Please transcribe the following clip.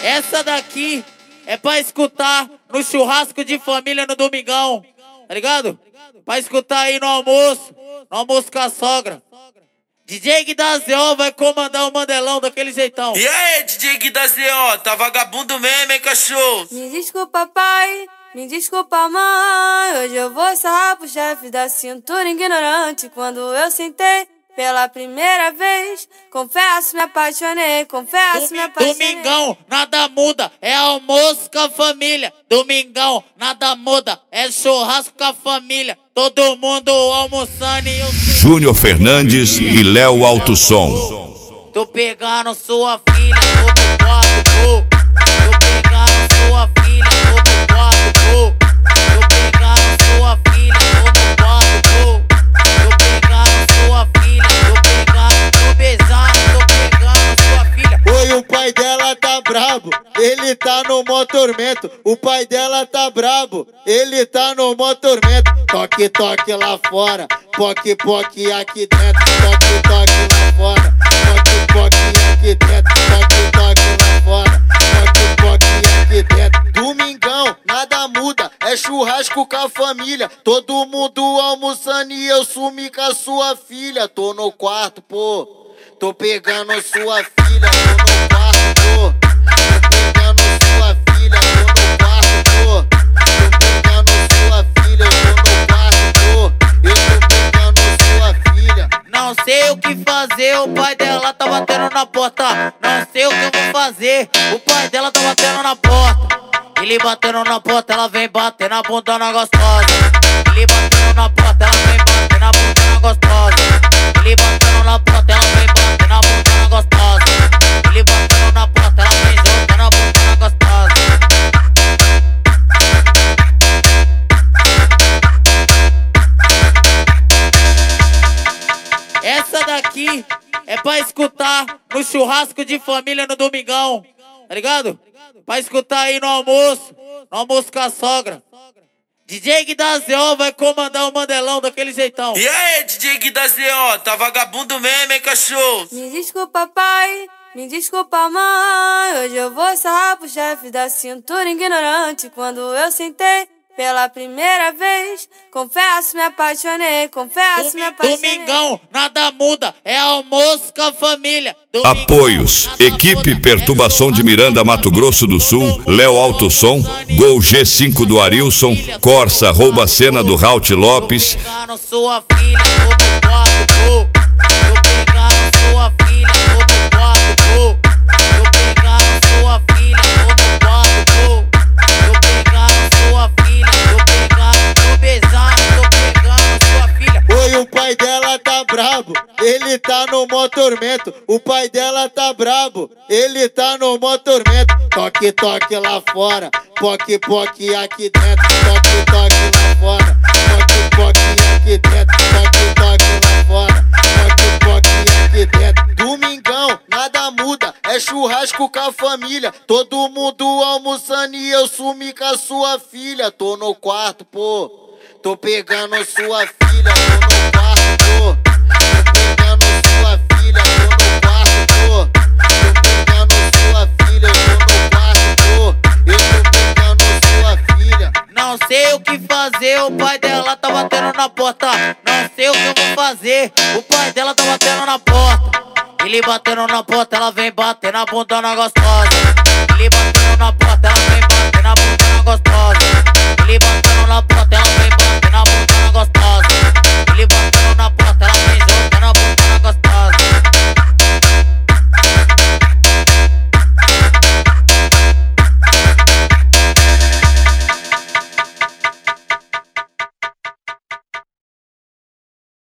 Essa daqui é pra escutar no churrasco de família no domingão, tá ligado? Pra escutar aí no almoço com a sogra. DJ Gui da ZO vai comandar o Mandelão daquele jeitão. E aí, DJ Gui da ZO, tá vagabundo mesmo, hein, cachorro? Me desculpa, pai, me desculpa, mãe. Hoje eu vou sarrar pro chefe da cintura ignorante. Quando eu sentei pela primeira vez, confesso, me apaixonei, confesso, me apaixonei. Domingão, nada muda, é almoço com a família. Domingão, nada muda, é churrasco com a família. Todo mundo almoçando e eu... Júnior Fernandes e Léo Alto Som. Tô pegando sua filha, tô no quarto, pô. Tô pegando sua filha, tô no quarto, pô. Tô pegando sua filha, tô no quarto, pô. Tô pegando sua filha, tô beijando, tô pegando sua filha. Oi, o pai dela tá brabo, ele tá no mó tormento. O pai dela tá brabo, ele tá no mó tormento. Toque, toque lá fora, poque, poque aqui dentro. Toque, toque lá fora, poque, poque aqui dentro. Toque, toque lá fora, poque, poque aqui dentro. Domingão, nada muda, é churrasco com a família. Todo mundo almoçando e eu sumi com a sua filha. Tô no quarto, pô, tô pegando sua filha. Tô no quarto, pô, tô pegando sua filha. Tô no quarto, pô, tô pegando sua filha. Eu tô no quarto, pô, eu tô pegando sua filha. Não sei o que fazer, o pai dela tá batendo na porta. Não sei o que eu vou fazer, o pai dela tá batendo na porta. Ele batendo na porta, ela vem bater na bunda na gostosa. Ele batendo na porta, ela vem bater na bunda na gostosa. Ele batendo na porta, ela vem bater na bunda na gostosa. Ele batendo na porta, ela vem jogando na bunda na gostosa. Essa daqui é pra escutar no churrasco de família no domingão, tá ligado? Pra escutar aí no almoço com a sogra. DJ Gui da ZO vai comandar o Mandelão daquele jeitão. E aí, DJ Gui da ZO, tá vagabundo mesmo, hein, cachorro? Me desculpa, pai, me desculpa, mãe. Hoje eu vou sarrar pro chefe da cintura ignorante. Quando eu sentei pela primeira vez, confesso, me apaixonei, confesso, me apaixonei. Domingão, nada muda, é almoço com a família. Domingão, Apoios: Equipe Perturbação de Miranda, Mato Grosso do Sul, Léo Alto Som, Gol G5 do Arilson, Corsa, Rouba Cena do Raut Lopes. tô pegando sua filha, tô no quarto, pô. Tô pegando sua filha, tô no quarto, pô. Tô pegando sua filha, tô no quarto, pô. Tô pegando sua filha, tô beijando, tô pegando sua filha. Oi, o pai dela tá brabo, ele tá no mó tormento. O pai dela tá brabo, ele tá no mó tormento. Toque, toque lá fora, poque, poque aqui dentro. Toque, toque lá fora, poque, poque aqui dentro. Toque, toque lá fora, poque, poque aqui dentro. Domingão, nada muda, é churrasco com a família. Todo mundo almoçando e eu sumi com a sua filha. Tô no quarto, pô, tô pegando sua filha. Tô no quarto, pô, tô pegando sua filha. Tô no quarto, pô, tô pegando sua filha. Eu tô no quarto, pô, eu tô pegando sua filha. Não sei o que fazer, o pai dela tá batendo na porta. Não sei o que eu vou fazer, o pai dela tá batendo na porta. Ele batendo na porta, ela vem bater na bunda na gostosa. Ele batendo na porta, ela vem bater na bunda